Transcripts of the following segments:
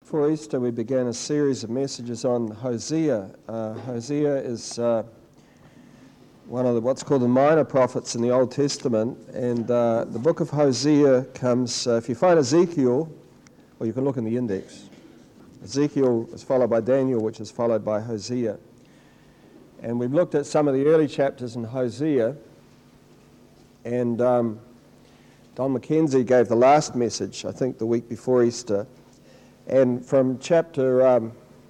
Before Easter, we began a series of messages on Hosea. Hosea is one of what's called the minor prophets in the Old Testament, and the book of Hosea comes, if you find Ezekiel, or you can look in the index. Ezekiel is followed by Daniel, which is followed by Hosea. And we've looked at some of the early chapters in Hosea, and Don Mackenzie gave the last message, I think the week before Easter. And from chapter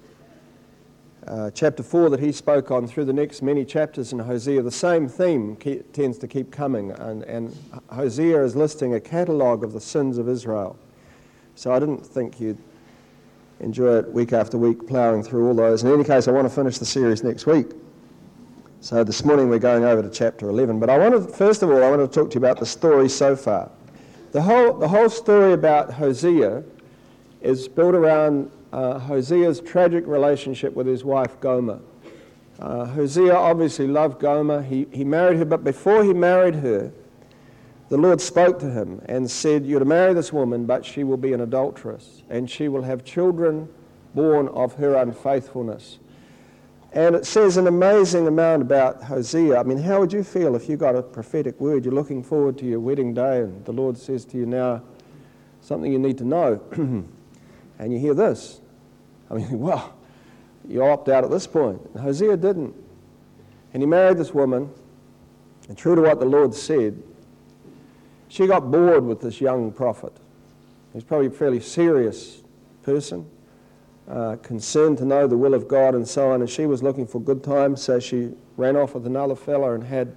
4 that he spoke on through the next many chapters in Hosea, the same theme tends to keep coming. And Hosea is listing a catalogue of the sins of Israel. So I didn't think you'd enjoy it week after week, ploughing through all those. In any case, I want to finish the series next week. So this morning we're going over to chapter 11. But first of all, I want to talk to you about the story so far. The whole story about Hosea is built around Hosea's tragic relationship with his wife Gomer. Hosea obviously loved Gomer. He married her, but before he married her, the Lord spoke to him and said, "You're to marry this woman, but she will be an adulteress, and she will have children born of her unfaithfulness." And it says an amazing amount about Hosea. I mean, how would you feel if you got a prophetic word? You're looking forward to your wedding day, and the Lord says to you now, something you need to know. And you hear this. I mean, well, you opt out at this point. And Hosea didn't. And he married this woman, and true to what the Lord said, she got bored with this young prophet. He's probably a fairly serious person, concerned to know the will of God and so on, and she was looking for good times, so she ran off with another fella and had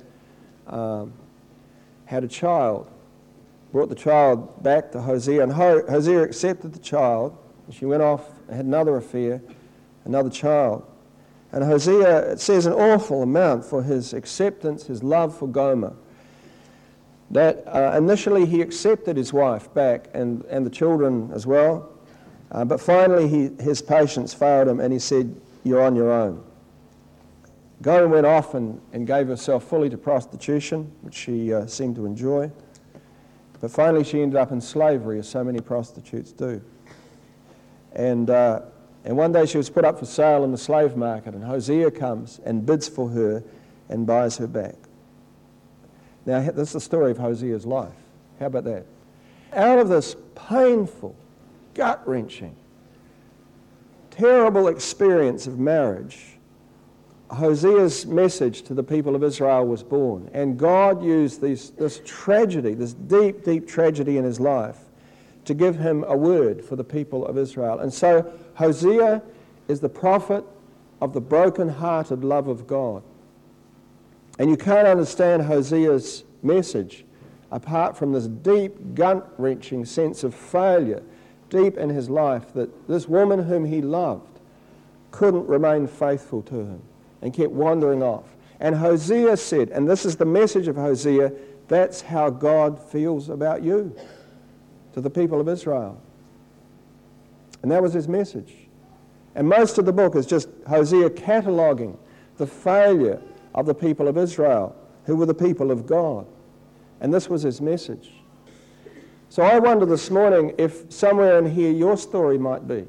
a child. Brought the child back to Hosea, and Hosea accepted the child. She went off and had another affair, another child. And Hosea, it says an awful amount for his acceptance, his love for Gomer. That initially he accepted his wife back and the children as well. But finally his patience failed him and he said, "You're on your own." Gomer went off and gave herself fully to prostitution, which she seemed to enjoy. But finally she ended up in slavery, as so many prostitutes do. And one day she was put up for sale in the slave market, and Hosea comes and bids for her and buys her back. Now, this is the story of Hosea's life. How about that? Out of this painful, gut-wrenching, terrible experience of marriage, Hosea's message to the people of Israel was born. And God used this tragedy, this deep, deep tragedy in his life, to give him a word for the people of Israel. And so Hosea is the prophet of the broken-hearted love of God. And you can't understand Hosea's message apart from this deep, gut-wrenching sense of failure deep in his life, that this woman whom he loved couldn't remain faithful to him and kept wandering off. And Hosea said, and this is the message of Hosea, that's how God feels about you, to the people of Israel. And that was his message. And most of the book is just Hosea cataloguing the failure of the people of Israel, who were the people of God. And this was his message. So I wonder this morning if somewhere in here your story might be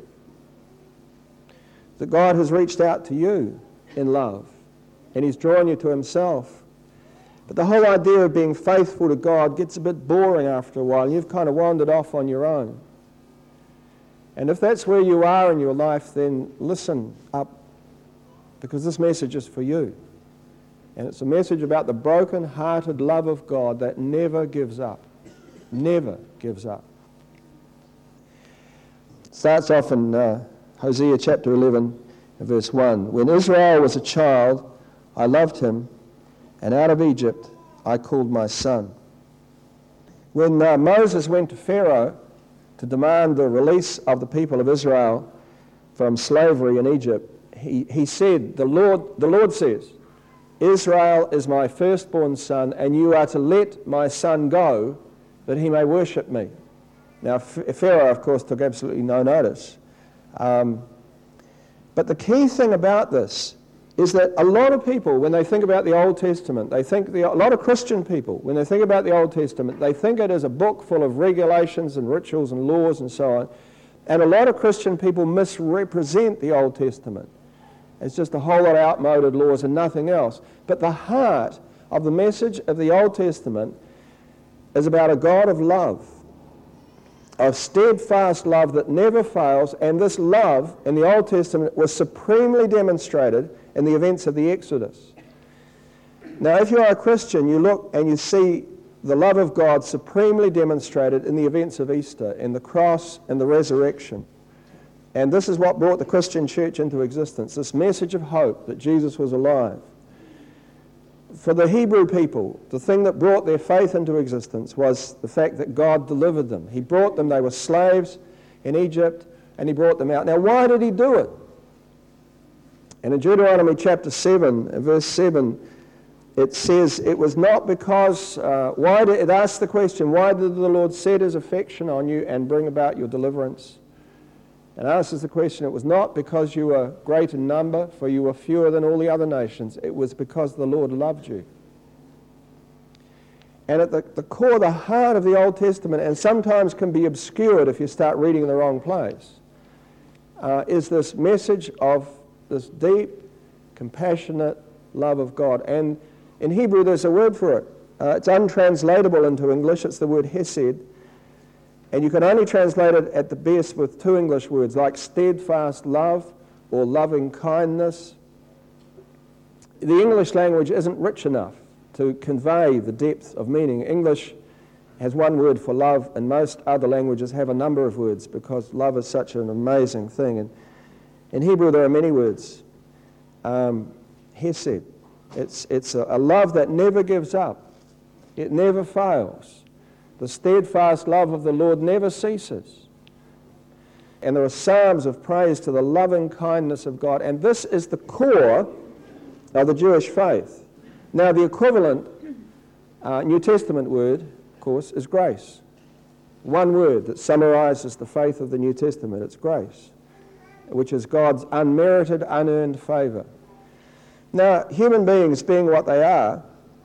that God has reached out to you in love and he's drawn you to himself. But the whole idea of being faithful to God gets a bit boring after a while, and you've kind of wandered off on your own. And if that's where you are in your life, then listen up, because this message is for you. And it's a message about the broken-hearted love of God that never gives up. Never gives up. It starts off in Hosea chapter 11, verse 1. "When Israel was a child, I loved him, and out of Egypt I called my son." When Moses went to Pharaoh to demand the release of the people of Israel from slavery in Egypt, he said, the Lord says, "Israel is my firstborn son, and you are to let my son go, that he may worship me." Now, Pharaoh, of course, took absolutely no notice. But the key thing about this is that a lot of people, when they think about the Old Testament, a lot of Christian people, when they think about the Old Testament, they think it is a book full of regulations and rituals and laws and so on. And a lot of Christian people misrepresent the Old Testament. It's just a whole lot of outmoded laws and nothing else. But the heart of the message of the Old Testament is about a God of love, of steadfast love that never fails, and this love in the Old Testament was supremely demonstrated in the events of the Exodus. Now, if you are a Christian, you look and you see the love of God supremely demonstrated in the events of Easter, in the cross and the resurrection. And this is what brought the Christian church into existence, this message of hope that Jesus was alive. For the Hebrew people, the thing that brought their faith into existence was the fact that God delivered them. He brought them, they were slaves in Egypt, and he brought them out. Now, why did he do it? And in Deuteronomy chapter 7, verse 7, it says, it was not because, it asks the question, why did the Lord set his affection on you and bring about your deliverance? And answers the question, it was not because you were great in number, for you were fewer than all the other nations. It was because the Lord loved you. And at the core, the heart of the Old Testament, and sometimes can be obscured if you start reading in the wrong place, is this message of this deep, compassionate love of God. And in Hebrew, there's a word for it. It's untranslatable into English. It's the word hesed. And you can only translate it at the best with two English words, like steadfast love or loving kindness. The English language isn't rich enough to convey the depth of meaning. English has one word for love, and most other languages have a number of words because love is such an amazing thing. And in Hebrew, there are many words. Hesed. It's a love that never gives up. It never fails. The steadfast love of the Lord never ceases. And there are psalms of praise to the loving kindness of God. And this is the core of the Jewish faith. Now, the equivalent New Testament word, of course, is grace. One word that summarizes the faith of the New Testament, it's grace, which is God's unmerited, unearned favor. Now, human beings being what they are,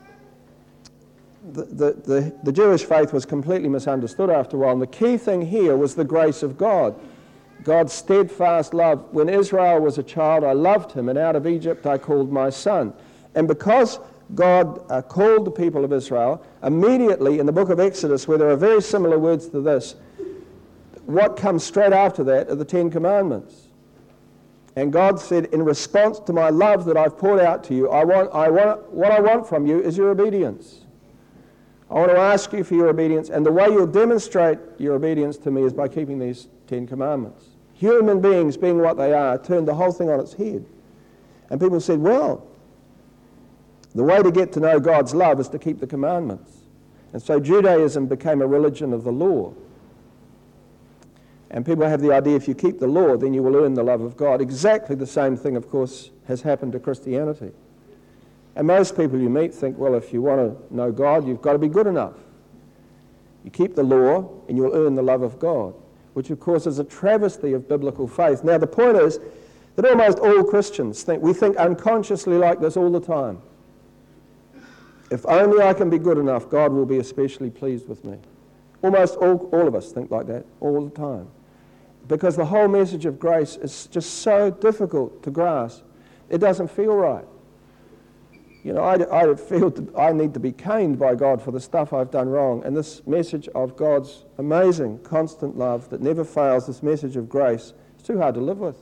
the Jewish faith was completely misunderstood after a while. And the key thing here was the grace of God. God's steadfast love. When Israel was a child, I loved him, and out of Egypt I called my son. And because God called the people of Israel, immediately in the book of Exodus, where there are very similar words to this, what comes straight after that are the Ten Commandments. And God said, in response to my love that I've poured out to you, what I want from you is your obedience. I want to ask you for your obedience, and the way you'll demonstrate your obedience to me is by keeping these Ten Commandments. Human beings, being what they are, turned the whole thing on its head. And people said, well, the way to get to know God's love is to keep the commandments. And so Judaism became a religion of the law. And people have the idea if you keep the law, then you will earn the love of God. Exactly the same thing, of course, has happened to Christianity. And most people you meet think, well, if you want to know God, you've got to be good enough. You keep the law and you'll earn the love of God, which of course is a travesty of biblical faith. Now the point is that almost all Christians we think unconsciously like this all the time. If only I can be good enough, God will be especially pleased with me. Almost all of us think like that all the time. Because the whole message of grace is just so difficult to grasp. It doesn't feel right. You know, I feel I need to be caned by God for the stuff I've done wrong. And this message of God's amazing, constant love that never fails, this message of grace, it's too hard to live with.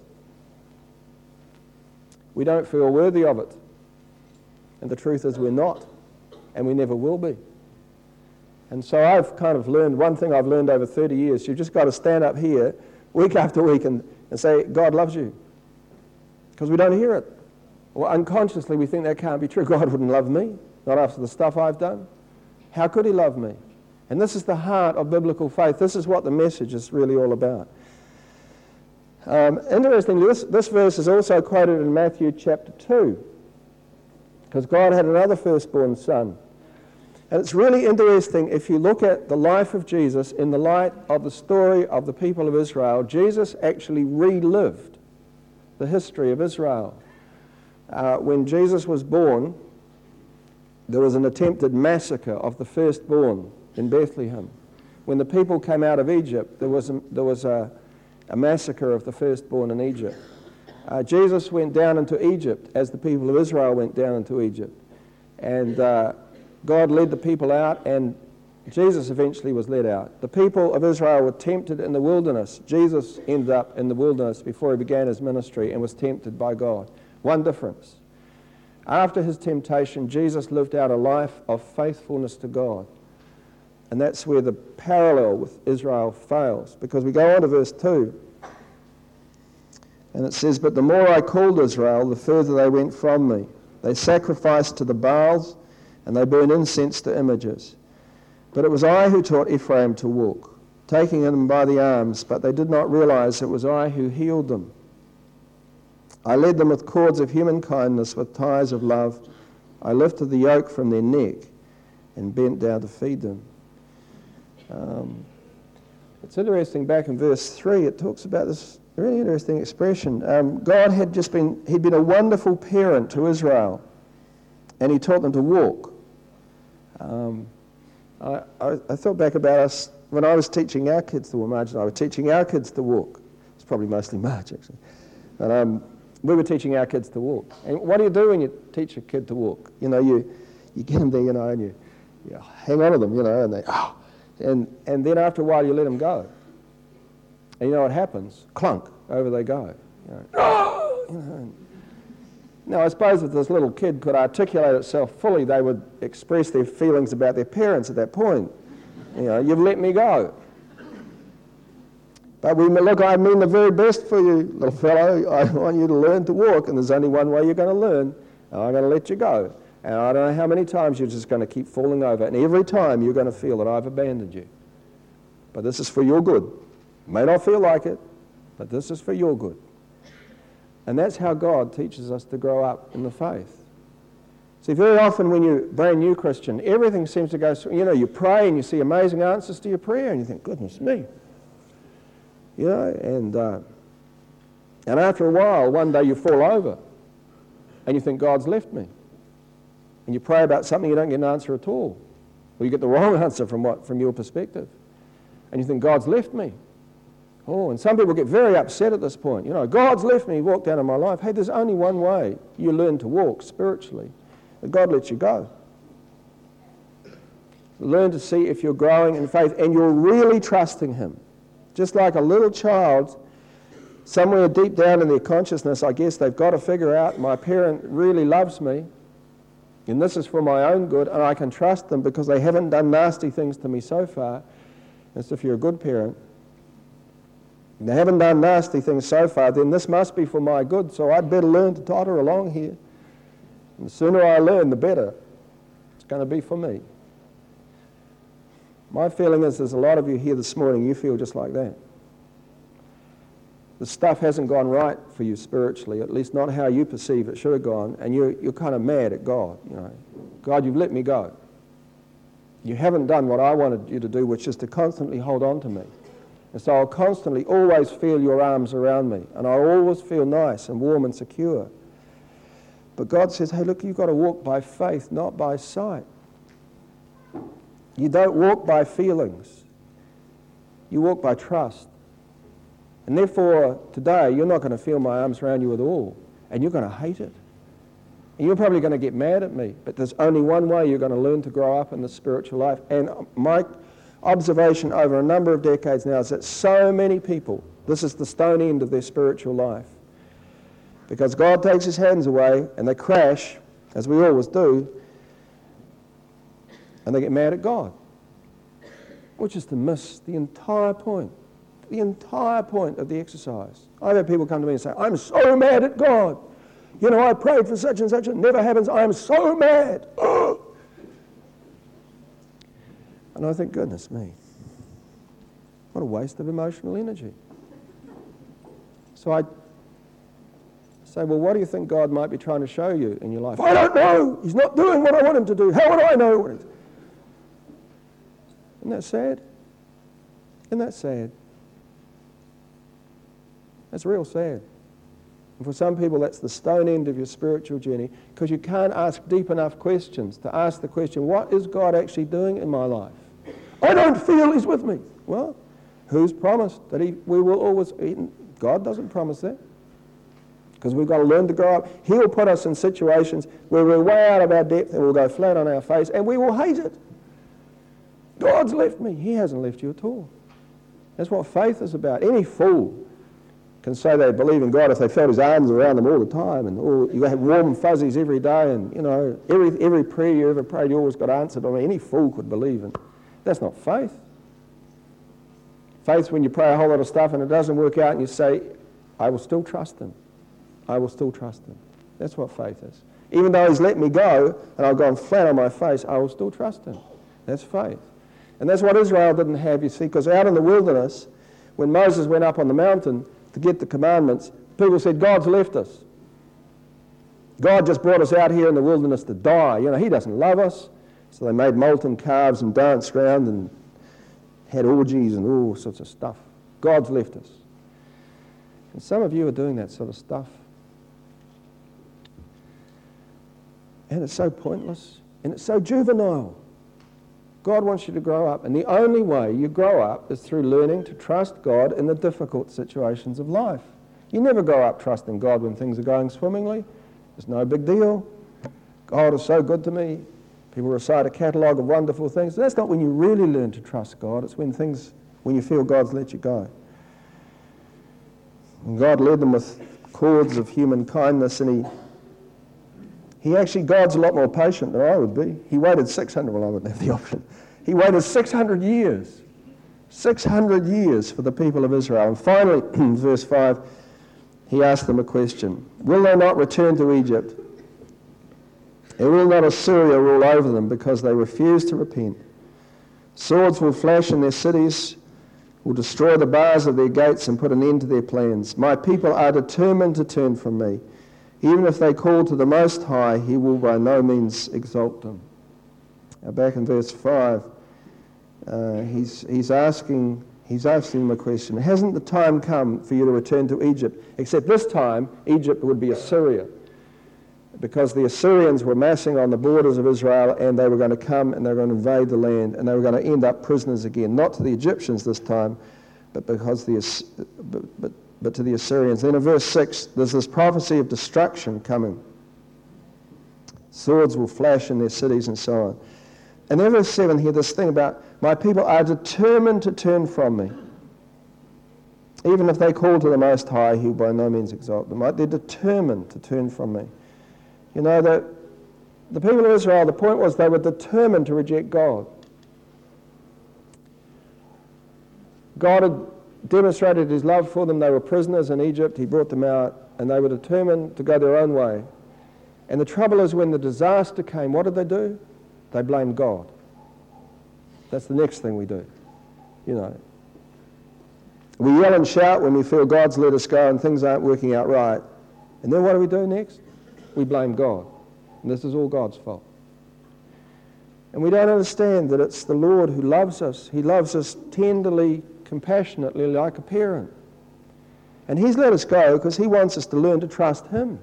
We don't feel worthy of it. And the truth is we're not. And we never will be. And so I've kind of learned, one thing I've learned over 30 years, you've just got to stand up here week after week and say, God loves you. Because we don't hear it. Well, unconsciously we think that can't be true. God wouldn't love me, not after the stuff I've done. How could he love me? And this is the heart of biblical faith. This is what the message is really all about. Interestingly, this verse is also quoted in Matthew chapter 2, because God had another firstborn son. And it's really interesting if you look at the life of Jesus in the light of the story of the people of Israel. Jesus actually relived the history of Israel. When Jesus was born, there was an attempted massacre of the firstborn in Bethlehem. When the people came out of Egypt, there was a a massacre of the firstborn in Egypt. Jesus went down into Egypt as the people of Israel went down into Egypt. And God led the people out, and Jesus eventually was led out. The people of Israel were tempted in the wilderness. Jesus ended up in the wilderness before he began his ministry and was tempted by God. One difference. After his temptation, Jesus lived out a life of faithfulness to God. And that's where the parallel with Israel fails. Because we go on to verse 2. And it says, "But the more I called Israel, the further they went from me. They sacrificed to the Baals, and they burned incense to images. But it was I who taught Ephraim to walk, taking them by the arms, but they did not realize it was I who healed them. I led them with cords of human kindness, with ties of love. I lifted the yoke from their neck and bent down to feed them." It's interesting, back in verse 3, it talks about this really interesting expression. God he'd been a wonderful parent to Israel, and he taught them to walk. I thought back about us when I was teaching our kids to walk. Marge and I were teaching our kids to walk. It's probably mostly Marge, actually. But we were teaching our kids to walk. And what do you do when you teach a kid to walk? You know, you get them there, and you hang on to them, and they, and then after a while you let them go. And you know what happens? Clunk, over they go. Now, I suppose if this little kid could articulate itself fully, they would express their feelings about their parents at that point. You've let me go. But look, I mean the very best for you, little fellow. I want you to learn to walk, and there's only one way you're going to learn, and I'm going to let you go. And I don't know how many times you're just going to keep falling over, and every time you're going to feel that I've abandoned you. But this is for your good. You may not feel like it, but this is for your good. And that's how God teaches us to grow up in the faith. See, very often when you're a brand new Christian, everything seems to go through, you pray and you see amazing answers to your prayer, and you think, goodness me. And after a while, one day you fall over, and you think, God's left me. And you pray about something, you don't get an answer at all. Or you get the wrong answer from your perspective. And you think, God's left me. Oh, and some people get very upset at this point. God's left me, walked out of my life. Hey, there's only one way you learn to walk spiritually. And God lets you go. Learn to see if you're growing in faith and you're really trusting him. Just like a little child, somewhere deep down in their consciousness, I guess they've got to figure out, my parent really loves me, and this is for my own good, and I can trust them because they haven't done nasty things to me so far. And so if you're a good parent, and they haven't done nasty things so far, then this must be for my good, so I'd better learn to totter along here. And the sooner I learn, the better. It's going to be for me. My feeling is there's a lot of you here this morning, you feel just like that. The stuff hasn't gone right for you spiritually, at least not how you perceive it should have gone, and you're kind of mad at God. God, you've let me go. You haven't done what I wanted you to do, which is to constantly hold on to me. And so I'll constantly always feel your arms around me, and I'll always feel nice and warm and secure. But God says, hey, look, you've got to walk by faith, not by sight. You don't walk by feelings. You walk by trust. And therefore, today, you're not going to feel my arms around you at all, and you're going to hate it. And you're probably going to get mad at me, but there's only one way you're going to learn to grow up in the spiritual life. And my observation over a number of decades now is that so many people, this is the stone end of their spiritual life. Because God takes his hands away and they crash, as we always do, and they get mad at God, which is to miss the entire point of the exercise. I've had people come to me and say, I'm so mad at God. I prayed for such and such, it never happens. I'm so mad. Oh. And I think, goodness me, what a waste of emotional energy. So I say, well, what do you think God might be trying to show you in your life? I don't know. He's not doing what I want him to do. How would I know? Isn't that sad? Isn't that sad? That's real sad. And for some people, that's the stone end of your spiritual journey, because you can't ask deep enough questions to ask the question, what is God actually doing in my life? I don't feel he's with me. Well, Who's promised that we will always eat? God doesn't promise that. Because we've got to learn to grow up. He'll put us in situations where we're way out of our depth and we'll go flat on our face and we will hate it. God's left me. He hasn't left you at all. That's what faith is about. Any fool can say they believe in God if they felt his arms around them all the time, and you have warm fuzzies every day, and every prayer you ever prayed you always got answered. I mean, any fool could believe in. That's not faith. Faith's when you pray a whole lot of stuff and it doesn't work out and you say, I will still trust him. I will still trust him. That's what faith is. Even though he's let me go and I've gone flat on my face, I will still trust him. That's faith. And that's what Israel didn't have, you see, because out in the wilderness, when Moses went up on the mountain to get the commandments, people said, God's left us. God just brought us out here in the wilderness to die. He doesn't love us. So they made molten calves and danced around and had orgies and all sorts of stuff. God's left us. And some of you are doing that sort of stuff. And it's so pointless. And it's so juvenile. God wants you to grow up. And the only way you grow up is through learning to trust God in the difficult situations of life. You never grow up trusting God when things are going swimmingly. It's no big deal. God is so good to me. People recite a catalogue of wonderful things. That's not when you really learn to trust God. It's when you feel God's let you go. And God led them with cords of human kindness, and God's a lot more patient than I would be. He waited 600, well, I wouldn't have the option. He waited 600 years. 600 years for the people of Israel. And finally, in verse 5, he asked them a question. Will they not return to Egypt? And will not Assyria rule over them because they refuse to repent? Swords will flash in their cities, will destroy the bars of their gates and put an end to their plans. My people are determined to turn from me. Even if they call to the Most High, he will by no means exalt them. Now back in verse 5, he's asking them a question. Hasn't the time come for you to return to Egypt? Except this time, Egypt would be Assyria. Because the Assyrians were massing on the borders of Israel, and they were going to come and they were going to invade the land, and they were going to end up prisoners again. Not to the Egyptians this time, but to the Assyrians. Then in verse 6, there's this prophecy of destruction coming. Swords will flash in their cities and so on. And then verse 7 here, this thing about, my people are determined to turn from me. Even if they call to the Most High, he will by no means exalt them. They're determined to turn from me. That the people of Israel, the point was they were determined to reject God. God had demonstrated his love for them. They were prisoners in Egypt. He brought them out, and they were determined to go their own way. And the trouble is, when the disaster came, what did they do? They blamed God. That's the next thing we do. We yell and shout when we feel God's let us go and things aren't working out right. And then what do we do next? We blame God. And this is all God's fault. And we don't understand that it's the Lord who loves us. He loves us tenderly, compassionately, like a parent. And he's let us go because he wants us to learn to trust him.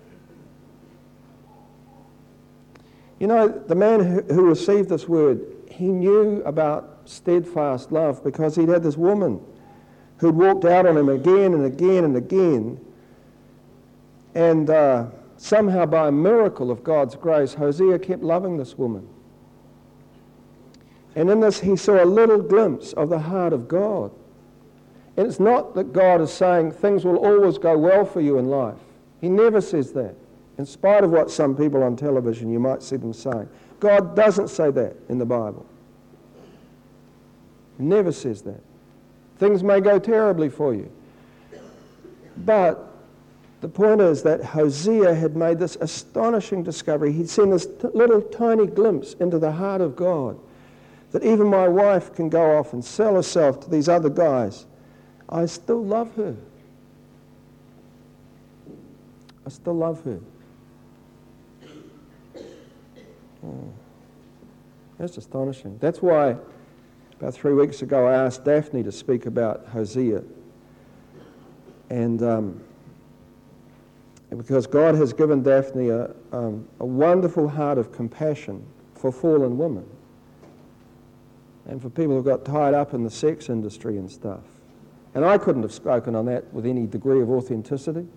The man who received this word, he knew about steadfast love because he'd had this woman who'd walked out on him again and again and again. And somehow by a miracle of God's grace, Hosea kept loving this woman. And in this he saw a little glimpse of the heart of God. And it's not that God is saying things will always go well for you in life. He never says that. In spite of what some people on television you might see them saying. God doesn't say that in the Bible. He never says that. Things may go terribly for you. But the point is that Hosea had made this astonishing discovery. He'd seen this little tiny glimpse into the heart of God. That even my wife can go off and sell herself to these other guys. I still love her. I still love her. Oh, that's astonishing. That's why about 3 weeks ago I asked Daphne to speak about Hosea. And because God has given Daphne a wonderful heart of compassion for fallen women. and for people who got tied up in the sex industry and stuff. And I couldn't have spoken on that with any degree of authenticity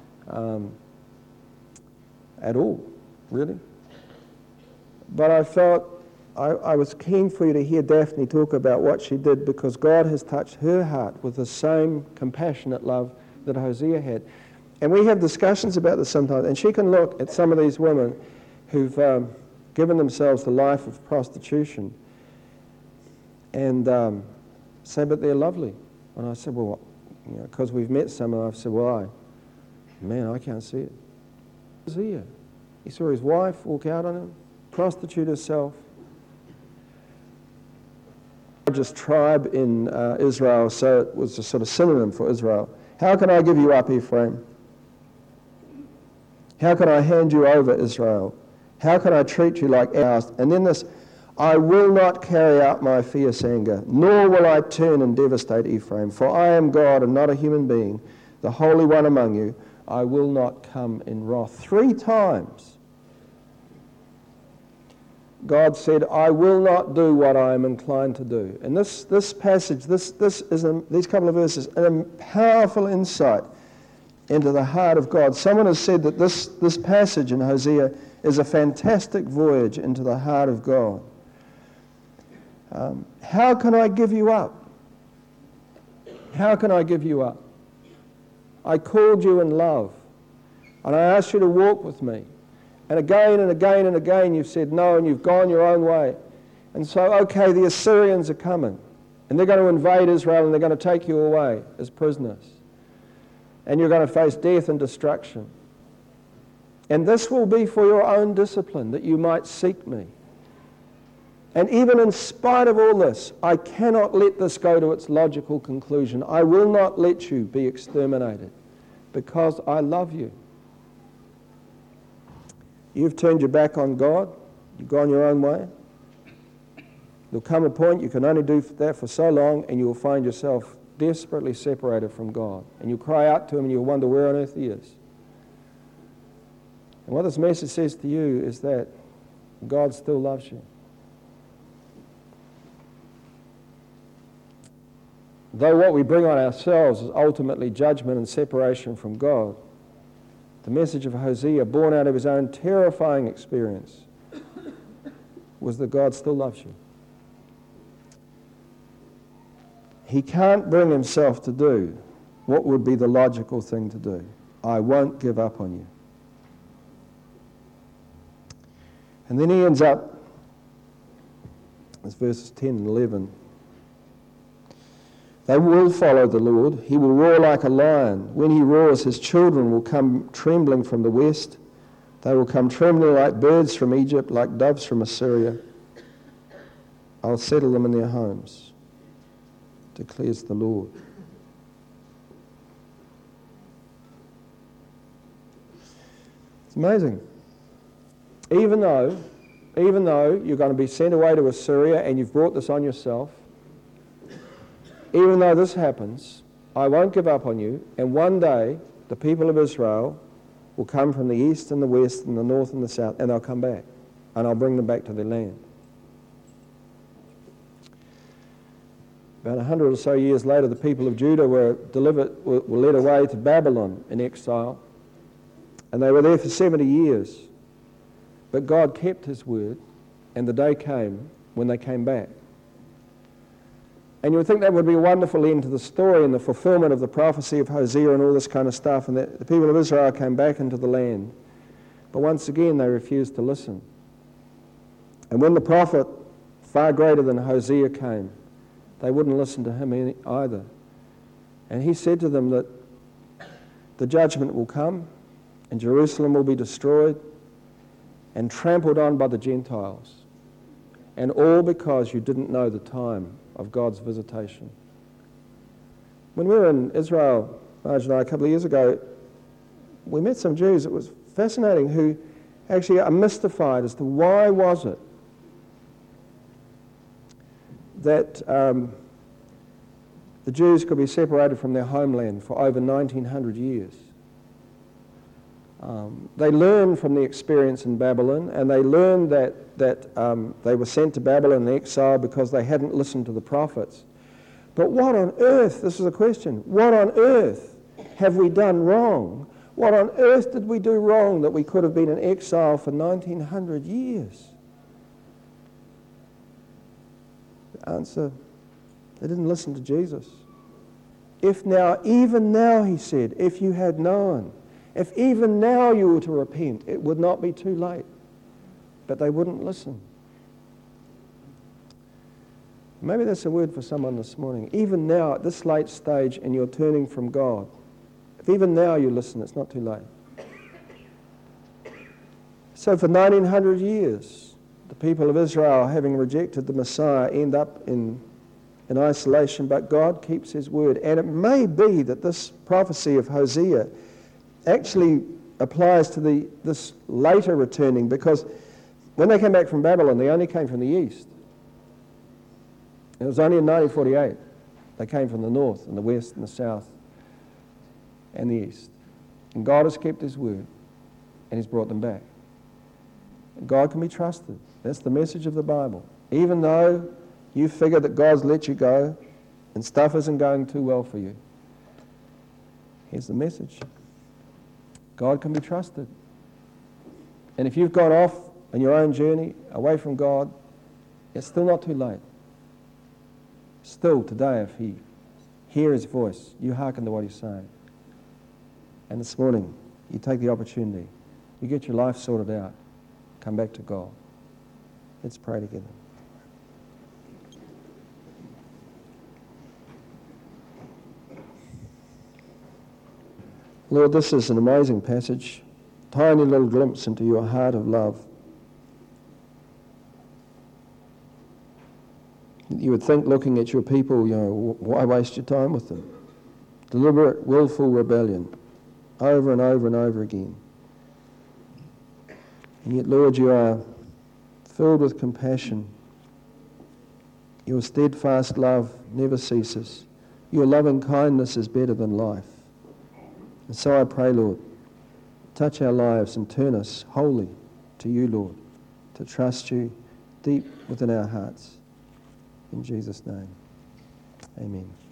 at all, really. But I felt I was keen for you to hear Daphne talk about what she did, because God has touched her heart with the same compassionate love that Hosea had. And we have discussions about this sometimes, and she can look at some of these women who've given themselves the life of prostitution and say, but they're lovely. And I said, well, because we've met some, and I've said, well, I can't see it. Hosea, he saw his wife walk out on him, prostitute herself. Largest tribe in Israel, so it was a sort of synonym for Israel. How can I give you up, Ephraim? How can I hand you over, Israel? How can I treat you like ours? And then this, I will not carry out my fierce anger, nor will I turn and devastate Ephraim, for I am God and not a human being, the Holy One among you. I will not come in wrath. 3 times God said, I will not do what I am inclined to do. And this passage, these couple of verses, a powerful insight into the heart of God. Someone has said that this passage in Hosea is a fantastic voyage into the heart of God. How can I give you up? How can I give you up? I called you in love, and I asked you to walk with me. And again and again and again you've said no, and you've gone your own way. And so, okay, the Assyrians are coming, and they're going to invade Israel, and they're going to take you away as prisoners. And you're going to face death and destruction. And this will be for your own discipline, that you might seek me. And even in spite of all this, I cannot let this go to its logical conclusion. I will not let you be exterminated, because I love you. You've turned your back on God. You've gone your own way. There'll come a point you can only do that for so long, and you'll find yourself desperately separated from God. And you'll cry out to him, and you'll wonder where on earth he is. And what this message says to you is that God still loves you. Though what we bring on ourselves is ultimately judgment and separation from God, the message of Hosea, born out of his own terrifying experience, was that God still loves you. He can't bring himself to do what would be the logical thing to do. I won't give up on you. And then he ends up, as verses 10 and 11, they will follow the Lord. He will roar like a lion. When he roars, his children will come trembling from the west. They will come trembling like birds from Egypt, like doves from Assyria. I'll settle them in their homes, declares the Lord. It's amazing. Even though you're going to be sent away to Assyria and you've brought this on yourself, even though this happens, I won't give up on you, and one day the people of Israel will come from the east and the west and the north and the south, and they'll come back, and I'll bring them back to their land. About 100 or so years later, the people of Judah were led away to Babylon in exile, and they were there for 70 years. But God kept his word, and the day came when they came back. And you would think that would be a wonderful end to the story and the fulfillment of the prophecy of Hosea and all this kind of stuff, and that the people of Israel came back into the land. But once again, they refused to listen. And when the prophet, far greater than Hosea, came, they wouldn't listen to him either. And he said to them that the judgment will come, and Jerusalem will be destroyed and trampled on by the Gentiles. And all because you didn't know the time of God's visitation. When we were in Israel, Marge and I, a couple of years ago, we met some Jews. It was fascinating, who actually are mystified as to why was it that the Jews could be separated from their homeland for over 1900 years. They learned from the experience in Babylon, and they learned that they were sent to Babylon in exile because they hadn't listened to the prophets. But what on earth, this is a question, what on earth have we done wrong? What on earth did we do wrong that we could have been in exile for 1900 years? The answer, they didn't listen to Jesus. If now, even now, he said, if you had known, if even now you were to repent, it would not be too late. But they wouldn't listen. Maybe that's a word for someone this morning. Even now, at this late stage, and you're turning from God, if even now you listen, it's not too late. So for 1900 years, the people of Israel, having rejected the Messiah, end up in isolation, but God keeps his word. And it may be that this prophecy of Hosea actually applies to this later returning, because when they came back from Babylon, they only came from the east. It was only in 1948 they came from the north and the west and the south and the east. And God has kept his word, and he's brought them back. And God can be trusted. That's the message of the Bible. Even though you figure that God's let you go and stuff isn't going too well for you, here's the message. God can be trusted. And if you've gone off on your own journey away from God, it's still not too late. Still today, if you hear his voice, you hearken to what he's saying. And this morning, you take the opportunity, you get your life sorted out, come back to God. Let's pray together. Lord, this is an amazing passage, tiny little glimpse into your heart of love. You would think, looking at your people, why waste your time with them? Deliberate, willful rebellion, over and over and over again. And yet, Lord, you are filled with compassion. Your steadfast love never ceases. Your loving kindness is better than life. And so I pray, Lord, touch our lives and turn us wholly to you, Lord, to trust you deep within our hearts. In Jesus' name, amen.